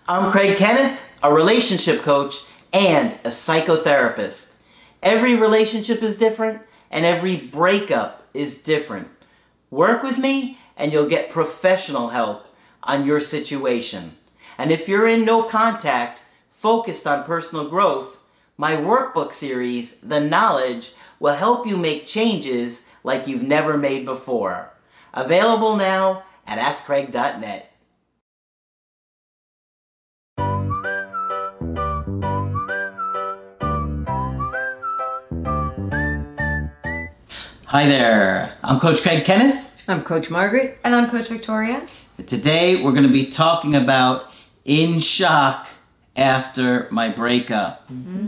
I'm Craig Kenneth, a relationship coach and a psychotherapist. Every relationship is different and every breakup is different. Work with me and you'll get professional help on your situation. And if you're in no contact, focused on personal growth, my workbook series, The Knowledge, will help you make changes like you've never made before. Available now at AskCraig.net. Hi there, I'm Coach Craig Kenneth. I'm Coach Margaret. And I'm Coach Victoria. Today we're going to be talking about in shock after my breakup.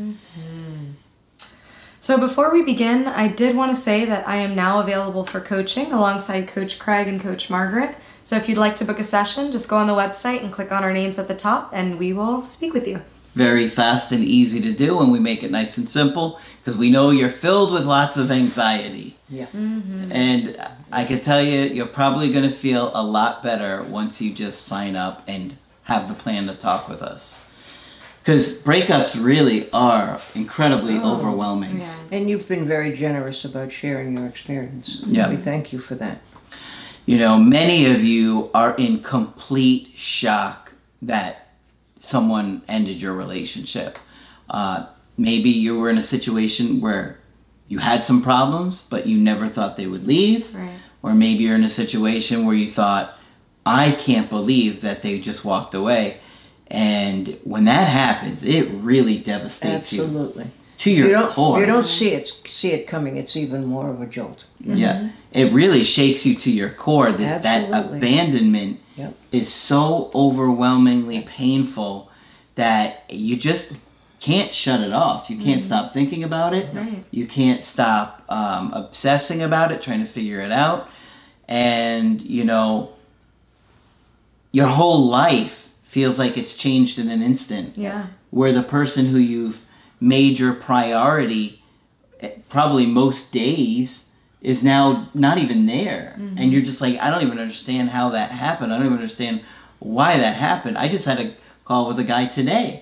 So before we begin, I did want to say that I am now available for coaching alongside Coach Craig and Coach Margaret. So if you'd like to book a session, just go on the website and click on our names at the top and we will speak with you. Very fast and easy to do, and we make it nice and simple because we know you're filled with lots of anxiety. Yeah. And I can tell you, you're probably going to feel a lot better once you just sign up and have the plan to talk with us. Because breakups really are incredibly overwhelming. Yeah. And you've been very generous about sharing your experience. Yeah. We thank you for that. You know, many of you are in complete shock that someone ended your relationship. Maybe you were in a situation where you had some problems, but you never thought they would leave. Right. Or maybe you're in a situation where you thought, I can't believe that they just walked away. And when that happens, it really devastates Absolutely. you to your core. If you don't see it coming, it's even more of a jolt. Yeah, it really shakes you to your core. That Absolutely. abandonment Yep. is so overwhelmingly painful that you just can't shut it off. You can't stop thinking about it. Right. You can't stop obsessing about it, trying to figure it out. And, you know, your whole life feels like it's changed in an instant. Yeah. Where the person who you've made your priority probably most days is now not even there. And you're just like, I don't even understand how that happened. I don't even understand why that happened. I just had a call with a guy today.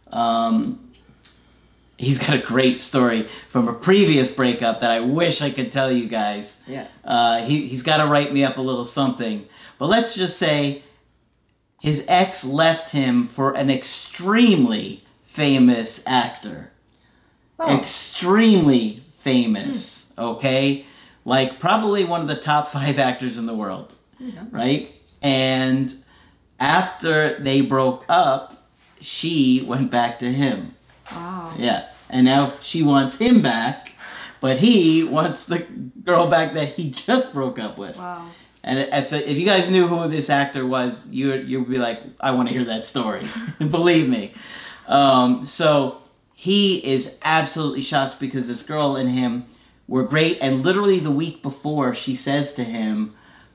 He's got a great story from a previous breakup that I wish I could tell you guys. Yeah. He's got to write me up a little something. But let's just say his ex left him for an extremely famous actor. Extremely famous, okay? Like probably one of the top 5 actors in the world, right? And after they broke up, she went back to him. Wow. Yeah, and now she wants him back, but he wants the girl back that he just broke up with. Wow. And if you guys knew who this actor was, you'd be like, I want to hear that story. Believe me. So he is absolutely shocked because this girl and him were great. And literally the week before, she says to him,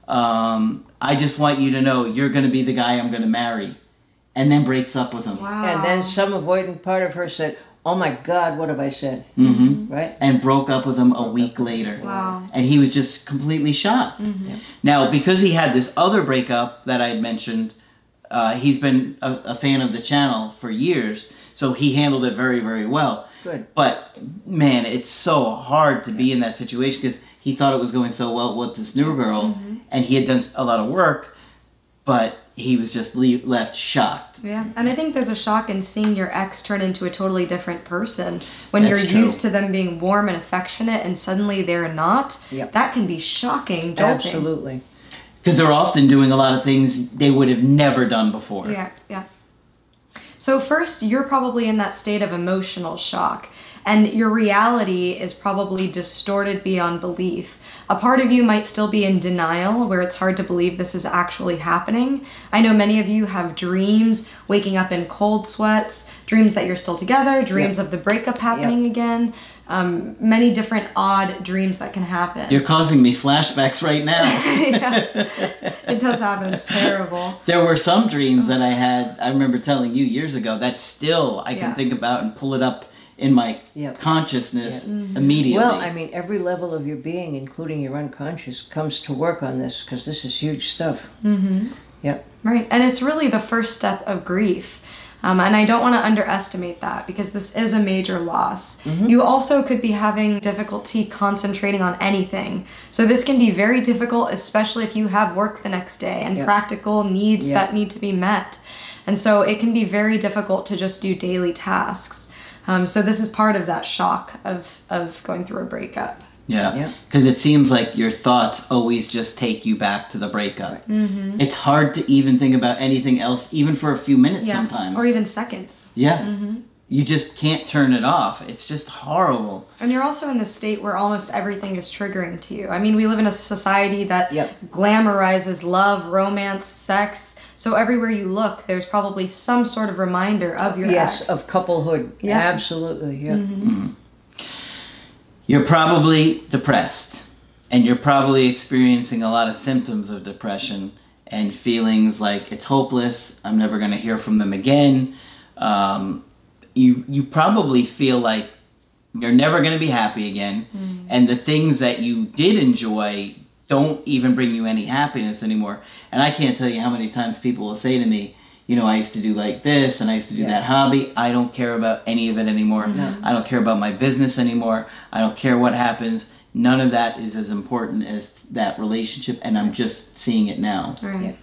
I just want you to know you're going to be the guy I'm going to marry. And then breaks up with him. Wow. And then some avoidant part of her said, oh my God, what have I said? Right? And broke up with him a week later. Wow. And he was just completely shocked. Now, because he had this other breakup that I had mentioned, he's been a fan of the channel for years, so he handled it very, very well. Good. But, man, it's so hard to be in that situation because he thought it was going so well with this new girl, and he had done a lot of work, but he was just left shocked. Yeah, and I think there's a shock in seeing your ex turn into a totally different person. When That's you're true. used to them being warm and affectionate and suddenly they're not, Yep. that can be shocking, jolting. Absolutely. Because they're often doing a lot of things they would have never done before. Yeah, yeah. So first, you're probably in that state of emotional shock, and your reality is probably distorted beyond belief. A part of you might still be in denial, where it's hard to believe this is actually happening. I know many of you have dreams, waking up in cold sweats, dreams that you're still together, dreams of the breakup happening again, many different odd dreams that can happen. You're causing me flashbacks right now. Yeah, it does happen. It's terrible. There were some dreams that I had, I remember telling you years ago, that still I can think about and pull it up in my consciousness immediately. Well, I mean, every level of your being, including your unconscious, comes to work on this because this is huge stuff. Yep. Right. And it's really the first step of grief. And I don't want to underestimate that because this is a major loss. You also could be having difficulty concentrating on anything. So this can be very difficult, especially if you have work the next day and practical needs that need to be met. And so it can be very difficult to just do daily tasks. So this is part of that shock of going through a breakup. Yeah, because it seems like your thoughts always just take you back to the breakup. It's hard to even think about anything else, even for a few minutes sometimes. Or even seconds. Yeah. You just can't turn it off. It's just horrible. And you're also in this state where almost everything is triggering to you. I mean, we live in a society that glamorizes love, romance, sex. So everywhere you look, there's probably some sort of reminder of your ex. Yes, of couplehood. Yeah. Absolutely, yeah. You're probably depressed, and you're probably experiencing a lot of symptoms of depression and feelings like it's hopeless, I'm never going to hear from them again. You probably feel like you're never going to be happy again, and the things that you did enjoy don't even bring you any happiness anymore. And I can't tell you how many times people will say to me, you know, I used to do like this, and I used to do that hobby. I don't care about any of it anymore. I don't care about my business anymore. I don't care what happens. None of that is as important as that relationship, and I'm just seeing it now. Right.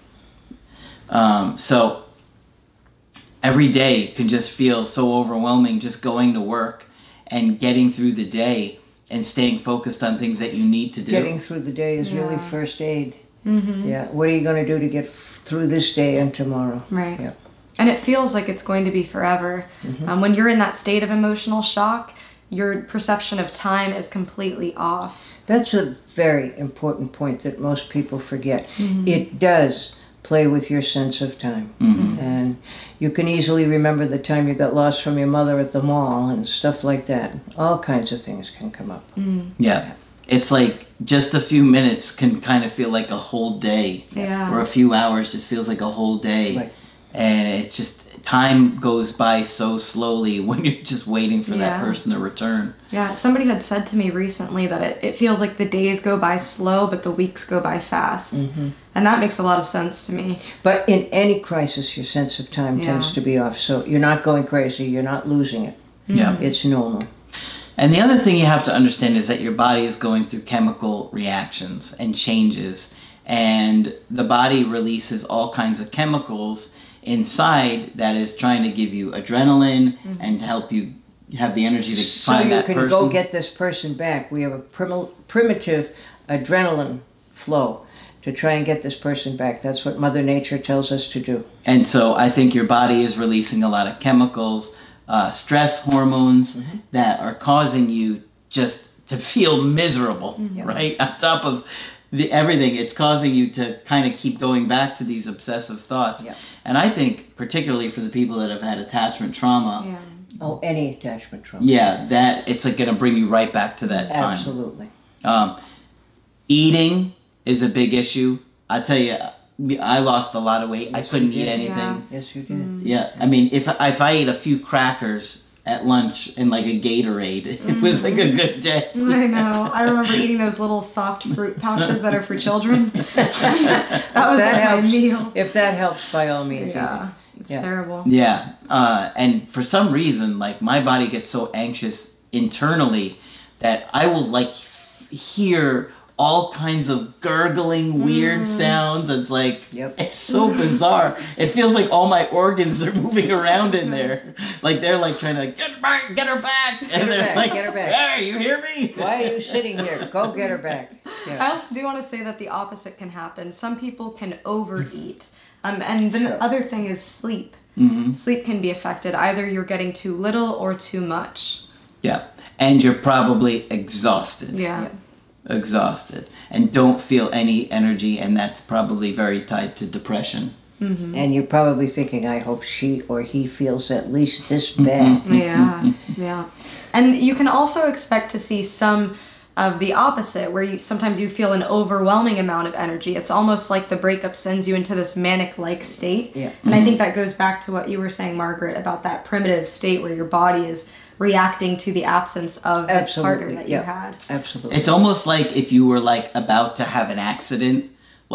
So every day can just feel so overwhelming, just going to work and getting through the day and staying focused on things that you need to do. Getting through the day is really first aid. Yeah. What are you going to do to get through this day and tomorrow? Right. Yeah. And it feels like it's going to be forever. When you're in that state of emotional shock, your perception of time is completely off. That's a very important point that most people forget. It does play with your sense of time. And you can easily remember the time you got lost from your mother at the mall and stuff like that. All kinds of things can come up. Yeah. It's like just a few minutes can kind of feel like a whole day. Yeah. Or a few hours just feels like a whole day. Right. And it just, time goes by so slowly when you're just waiting for that person to return. Yeah, somebody had said to me recently that it feels like the days go by slow, but the weeks go by fast. And that makes a lot of sense to me. But in any crisis, your sense of time tends to be off. So you're not going crazy. You're not losing it. Yeah. It's normal. And the other thing you have to understand is that your body is going through chemical reactions and changes. And the body releases all kinds of chemicals inside that is trying to give you adrenaline and to help you have the energy to find that person. So you can go get this person back. We have a primitive adrenaline flow to try and get this person back. That's what Mother Nature tells us to do. And so I think your body is releasing a lot of chemicals, stress hormones that are causing you just to feel miserable, right? On top of everything, it's causing you to kind of keep going back to these obsessive thoughts. And I think, particularly for the people that have had attachment trauma, Oh, any attachment trauma. that it's like going to bring you right back to that time. Absolutely. Eating is a big issue. I tell you, I lost a lot of weight. I couldn't eat anything. Yes, you did. Yeah, I mean, if I ate a few crackers at lunch and like a Gatorade, it was like a good day. I know. I remember eating those little soft fruit pouches that are for children. that was my meal. If that helps, by all means. Yeah, it's terrible. Yeah, and for some reason, like my body gets so anxious internally that I will like hear all kinds of gurgling, weird sounds. It's like, it's so bizarre. It feels like all my organs are moving around in there. Like they're like trying to get her back. And they're like, get her back. Hey, you hear me? Why are you sitting here? Go get her back. Yeah. I also do want to say that the opposite can happen. Some people can overeat. And the other thing is sleep. Sleep can be affected. Either you're getting too little or too much. Yeah. And you're probably exhausted. Yeah. Exhausted and don't feel any energy, and that's probably very tied to depression. And you're probably thinking, I hope she or he feels at least this bad. Yeah. And you can also expect to see some of the opposite, where sometimes you feel an overwhelming amount of energy. It's almost like the breakup sends you into this manic-like state. And I think that goes back to what you were saying, Margaret, about that primitive state where your body is reacting to the absence of this partner that you had. Absolutely. It's almost like if you were like about to have an accident, like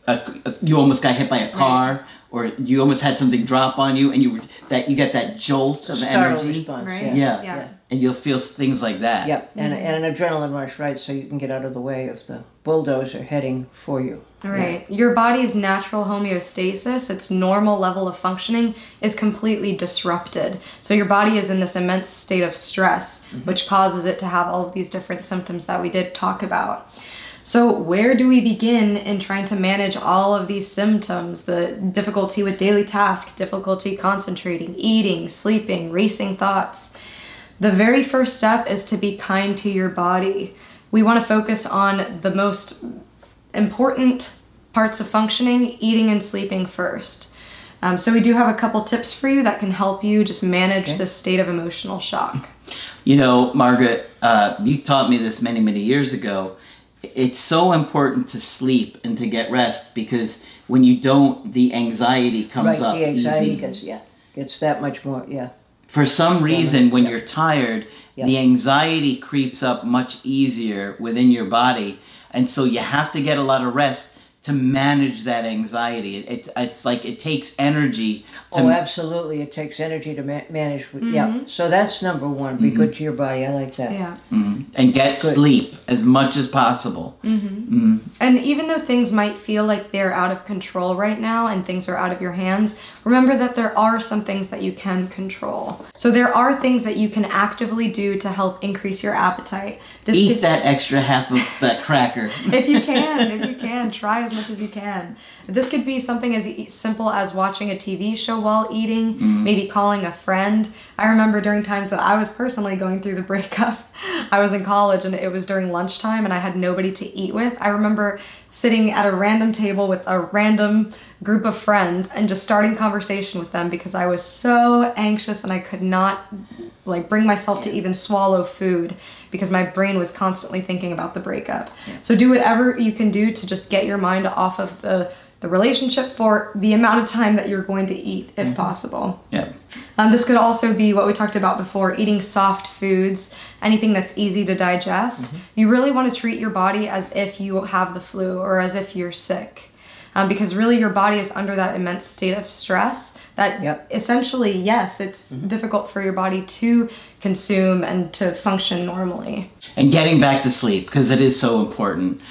you almost got hit by a car, or you almost had something drop on you, and you get that jolt of Startle energy. response, Right? Yeah. And you'll feel things like that. Yep, and an adrenaline rush, right? So you can get out of the way of the bulldozer heading for you. Right. Your body's natural homeostasis, its normal level of functioning, is completely disrupted. So your body is in this immense state of stress, which causes it to have all of these different symptoms that we did talk about. So where do we begin in trying to manage all of these symptoms? The difficulty with daily tasks, difficulty concentrating, eating, sleeping, racing thoughts. The very first step is to be kind to your body. We want to focus on the most important parts of functioning, eating and sleeping first. So we do have a couple tips for you that can help you just manage this state of emotional shock. You know, Margaret, you taught me this many, many years ago. It's so important to sleep and to get rest, because when you don't, the anxiety comes up the anxiety easy. gets that much more, For some reason, when you're tired, Yeah. the anxiety creeps up much easier within your body. And so you have to get a lot of rest to manage that anxiety. It's like it takes energy to... Oh, absolutely. It takes energy to manage. Yeah. So that's number one. Be good to your body. I like that. Yeah. And get sleep as much as possible. And even though things might feel like they're out of control right now and things are out of your hands, remember that there are some things that you can control. So there are things that you can actively do to help increase your appetite. Eat that extra half of that cracker. If you can, try as much as you can. This could be something as simple as watching a TV show while eating, maybe calling a friend. I remember during times that I was personally going through the breakup. I was in college and it was during lunchtime and I had nobody to eat with. I remember sitting at a random table with a random group of friends and just starting conversation with them because I was so anxious and I could not bring myself to even swallow food because my brain was constantly thinking about the breakup. So do whatever you can do to just get your mind off of the relationship for the amount of time that you're going to eat, if possible. Yeah. This could also be what we talked about before, eating soft foods, anything that's easy to digest. You really want to treat your body as if you have the flu or as if you're sick. Because really your body is under that immense state of stress that essentially, yes, it's difficult for your body to consume and to function normally. And getting back to sleep, because it is so important.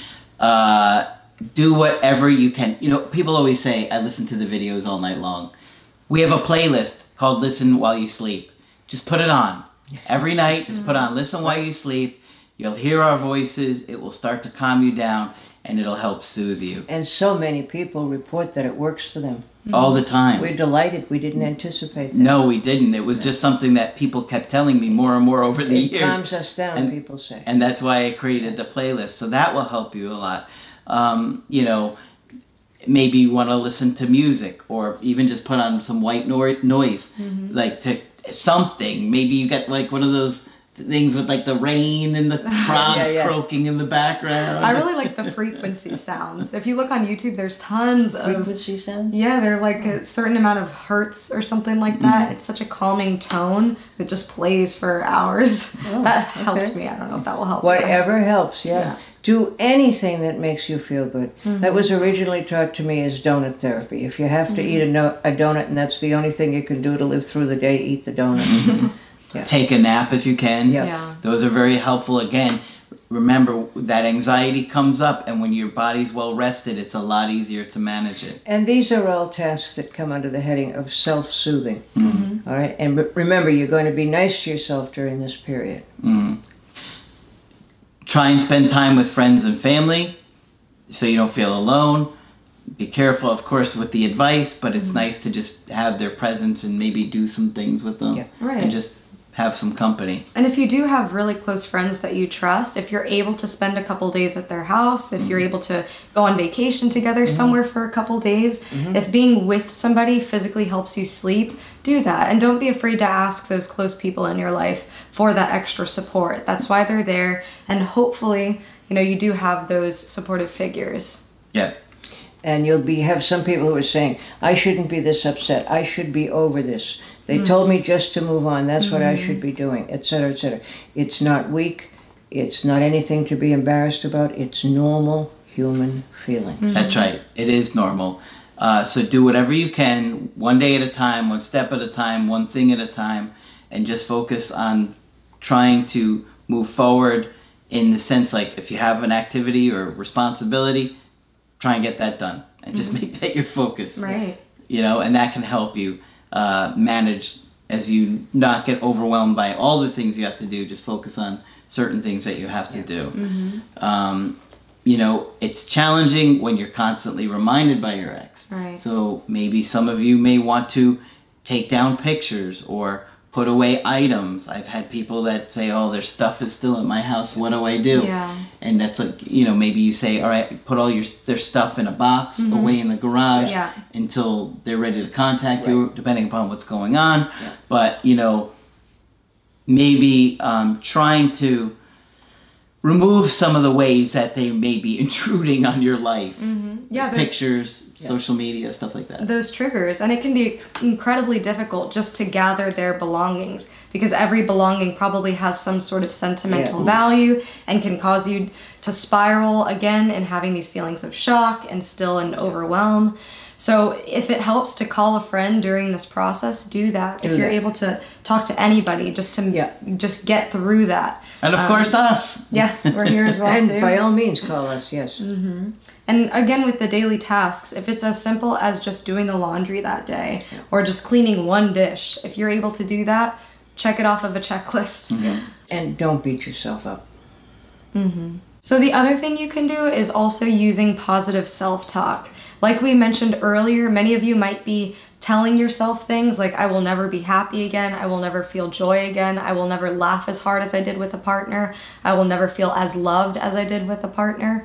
Do whatever you can. You know, people always say, I listen to the videos all night long. We have a playlist called Listen While You Sleep. Just put it on. Every night, just put on Listen While You Sleep. You'll hear our voices. It will start to calm you down, and it'll help soothe you. And so many people report that it works for them. All the time. We're delighted. We didn't anticipate that. No, we didn't. It was just something that people kept telling me more and more over the years. It calms us down, people say. And that's why I created the playlist. So that will help you a lot. You know, maybe you want to listen to music or even just put on some white noise, like to something. Maybe you got like one of those things with like the rain and the frogs croaking in the background. I really like the frequency sounds. If you look on YouTube, there's tons of frequency sounds. Yeah, they're like a certain amount of hertz or something like that. It's such a calming tone that just plays for hours. That helped me. I don't know if that will help. Whatever helps. Yeah. Do anything that makes you feel good. That was originally taught to me as donut therapy. If you have to eat a donut and that's the only thing you can do to live through the day, eat the donut. Take a nap if you can. Yeah. Those are very helpful. Again, remember that anxiety comes up, and when your body's well rested, it's a lot easier to manage it. And these are all tasks that come under the heading of self-soothing. All right? And remember, you're going to be nice to yourself during this period. Try and spend time with friends and family so you don't feel alone. Be careful, of course, with the advice, but it's nice to just have their presence and maybe do some things with them. And just have some company. And if you do have really close friends that you trust, if you're able to spend a couple days at their house, if you're able to go on vacation together somewhere for a couple days, if being with somebody physically helps you sleep, do that. And don't be afraid to ask those close people in your life for that extra support. That's why they're there. And hopefully, you know, you do have those supportive figures. Yeah. And you'll have some people who are saying, I shouldn't be this upset. I should be over this. They told me just to move on. That's what I should be doing, etc., etc. It's not weak. It's not anything to be embarrassed about. It's normal human feeling. That's right. It is normal. So do whatever you can, one day at a time, one step at a time, one thing at a time, and just focus on trying to move forward in the sense, like, if you have an activity or responsibility, try and get that done. And just make that your focus. Right. You know, and that can help you manage as you not get overwhelmed by all the things you have to do. Just focus on certain things that you have to do. You know, it's challenging when you're constantly reminded by your ex. Right. So maybe some of you may want to take down pictures or put away items. I've had people that say, oh, their stuff is still at my house. What do I do? Yeah. And that's like, you know, maybe you say, all right, put all their stuff in a box away in the garage until they're ready to contact you, depending upon what's going on. Yeah. But, you know, maybe trying to remove some of the ways that they may be intruding on your life. Yeah, pictures, social media, stuff like that. Those triggers, and it can be incredibly difficult just to gather their belongings, because every belonging probably has some sort of sentimental value and can cause you to spiral again and having these feelings of shock and still an overwhelm. So if it helps to call a friend during this process, do that. If you're able to talk to anybody, just to just get through that. And of course us. Yes, we're here as well And too. by all means, call us, yes. And again, with the daily tasks, if it's as simple as just doing the laundry that day or just cleaning one dish, if you're able to do that, check it off of a checklist. And don't beat yourself up. So the other thing you can do is also using positive self-talk. Like we mentioned earlier, many of you might be telling yourself things like, I will never be happy again, I will never feel joy again, I will never laugh as hard as I did with a partner, I will never feel as loved as I did with a partner.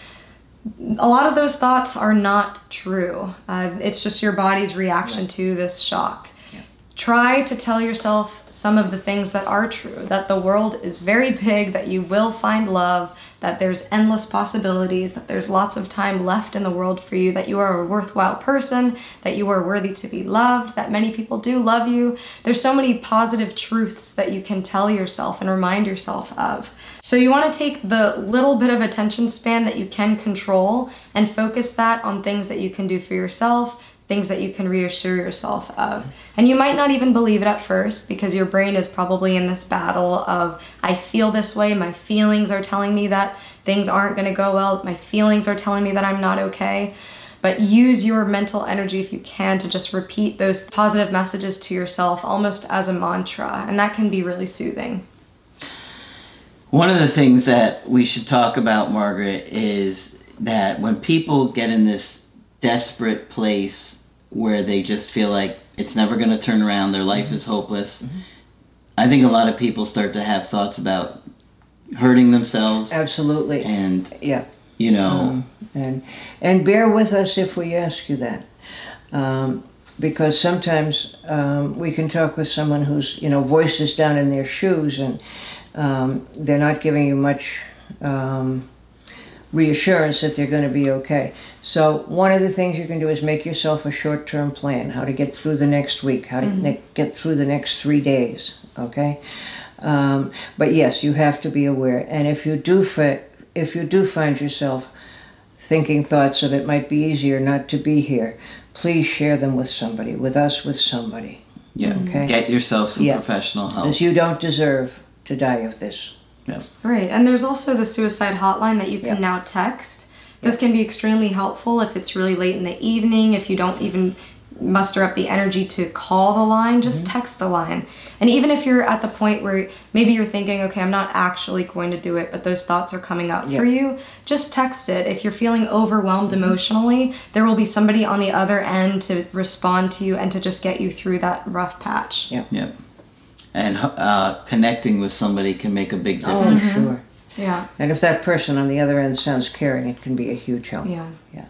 A lot of those thoughts are not true. It's just your body's reaction to this shock. Try to tell yourself some of the things that are true, that the world is very big, that you will find love, that there's endless possibilities, that there's lots of time left in the world for you, that you are a worthwhile person, that you are worthy to be loved, that many people do love you. There's so many positive truths that you can tell yourself and remind yourself of. So you want to take the little bit of attention span that you can control and focus that on things that you can do for yourself, things that you can reassure yourself of. And you might not even believe it at first, because your brain is probably in this battle of, I feel this way, my feelings are telling me that things aren't going to go well, my feelings are telling me that I'm not okay. But use your mental energy, if you can, to just repeat those positive messages to yourself almost as a mantra, and that can be really soothing. One of the things that we should talk about, Margaret, is that when people get in this desperate place where they just feel like it's never going to turn around, their life is hopeless, I think a lot of people start to have thoughts about hurting themselves. Absolutely. And, Yeah. you know... And bear with us if we ask you that. Because sometimes we can talk with someone whose, voice is down in their shoes, and they're not giving you much reassurance that they're going to be okay. So one of the things you can do is make yourself a short-term plan, how to get through the next week, how to get through the next 3 days, okay? But yes, you have to be aware. And if you do find yourself thinking thoughts of it might be easier not to be here, please share them with somebody, with us, with somebody. Yeah, okay? Get yourself some professional help. Because you don't deserve to die of this. Yeah. Right, and there's also the suicide hotline that you can now text. This can be extremely helpful if it's really late in the evening, if you don't even muster up the energy to call the line, just text the line. And even if you're at the point where maybe you're thinking, okay, I'm not actually going to do it, but those thoughts are coming up for you, just text it. If you're feeling overwhelmed emotionally, there will be somebody on the other end to respond to you and to just get you through that rough patch. Yeah. And connecting with somebody can make a big difference. Oh, sure. Yeah. And if that person on the other end sounds caring, it can be a huge help. Yeah.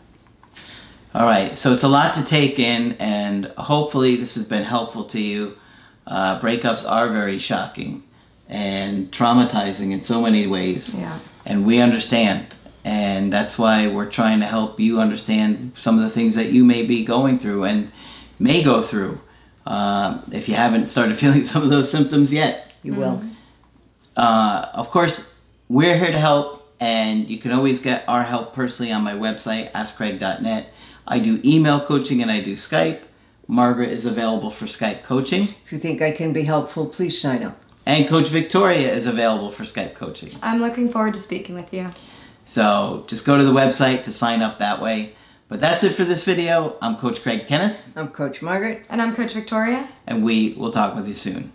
All right, so it's a lot to take in, and hopefully this has been helpful to you. Breakups are very shocking and traumatizing in so many ways. Yeah. And we understand. And that's why we're trying to help you understand some of the things that you may be going through and may go through. If you haven't started feeling some of those symptoms yet. You will. Of course, we're here to help. And you can always get our help personally on my website, askcraig.net. I do email coaching and I do Skype. Margaret is available for Skype coaching. If you think I can be helpful, please sign up. And Coach Victoria is available for Skype coaching. I'm looking forward to speaking with you. So just go to the website to sign up that way. But that's it for this video. I'm Coach Craig Kenneth. I'm Coach Margaret. And I'm Coach Victoria. And we will talk with you soon.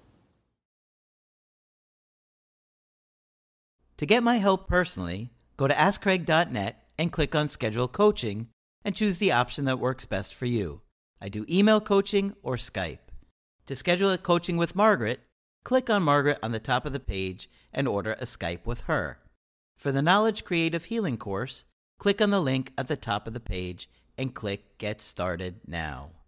To get my help personally, go to askcraig.net and click on Schedule Coaching and choose the option that works best for you. I do email coaching or Skype. To schedule a coaching with Margaret, click on Margaret on the top of the page and order a Skype with her. For the Knowledge Creative Healing course, click on the link at the top of the page and click Get Started Now.